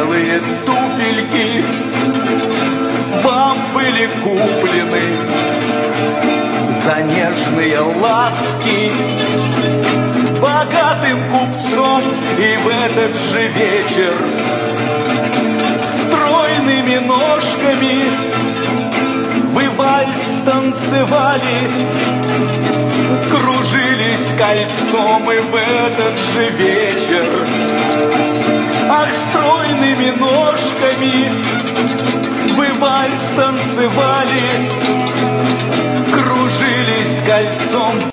белые туфельки вам были куплены за нежные ласки богатым купцом. И в этот же вечер стройными ножками вы вальс танцевали, кружились кольцом. И в этот же вечер, ах, стройными ножками вы вальс танцевали,